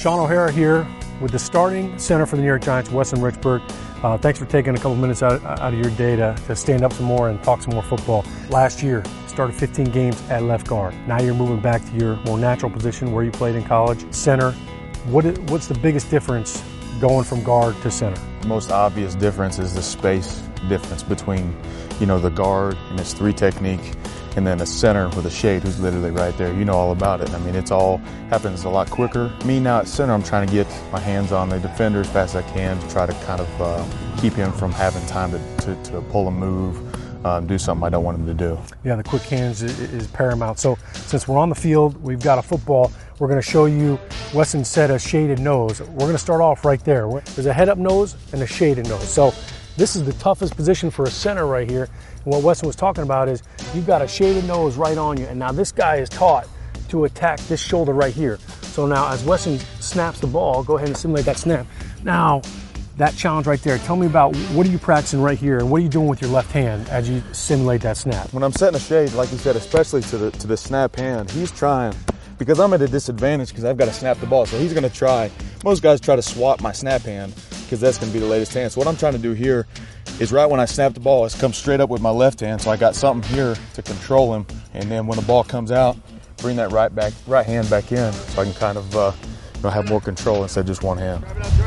Sean O'Hara here with the starting center for the New York Giants, Weston Richburg. Thanks for taking a couple minutes out of your day to stand up some more and talk some more football. Last year, started 15 games at left guard. Now you're moving back to your more natural position where you played in college, center. What's the biggest difference going from guard to center? The most obvious difference is the space difference between, the guard and his three technique and then a center with a shade who's literally right there. You know all about it. I mean, it's all happens a lot quicker. Me now at center, I'm trying to get my hands on the defender as fast as I can to try to kind of keep him from having time to pull a move, do something I don't want him to do. Yeah, the quick hands is paramount. So since we're on the field, we've got a football, we're going to show you Weston said a shaded nose. We're going to start off right there. There's a head-up nose and a shaded nose. So this is the toughest position for a center right here. And what Weston was talking about is you've got a shaded nose right on you. And now this guy is taught to attack this shoulder right here. So now as Weston snaps the ball, go ahead and simulate that snap. Now, that challenge right there, tell me about what are you practicing right here and what are you doing with your left hand as you simulate that snap? When I'm setting a shade, like you said, especially to the snap hand, he's trying, because I'm at a disadvantage because I've got to snap the ball. So he's going to try, most guys try to swap my snap hand because that's going to be the latest hand. So what I'm trying to do here is right when I snap the ball, is come straight up with my left hand. So I got something here to control him. And then when the ball comes out, bring that right hand back in so I can kind of have more control instead of just one hand.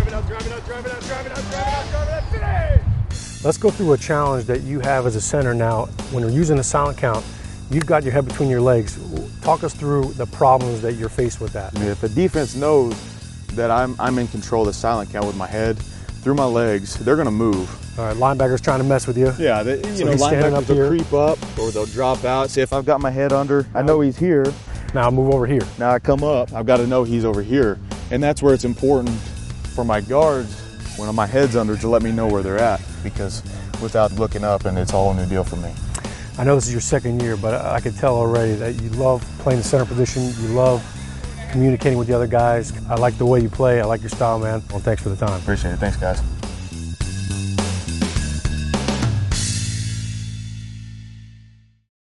Let's go through a challenge that you have as a center now. When you're using a silent count, you've got your head between your legs. Talk us through the problems that you're faced with that. If the defense knows that I'm in control of the silent count with my head through my legs, they're going to move. All right, linebacker's trying to mess with you. Yeah, linebackers will creep up or they'll drop out. See, if I've got my head under, I know he's here. Now I move over here. Now I come up, I've got to know he's over here. And that's where it's important for my guards, when my head's under, to let me know where they're at, because without looking up, and it's all a new deal for me. I know this is your second year, but I could tell already that you love playing the center position. You love communicating with the other guys. I like the way you play. I like your style, man. Well, thanks for the time. Appreciate it. Thanks, guys.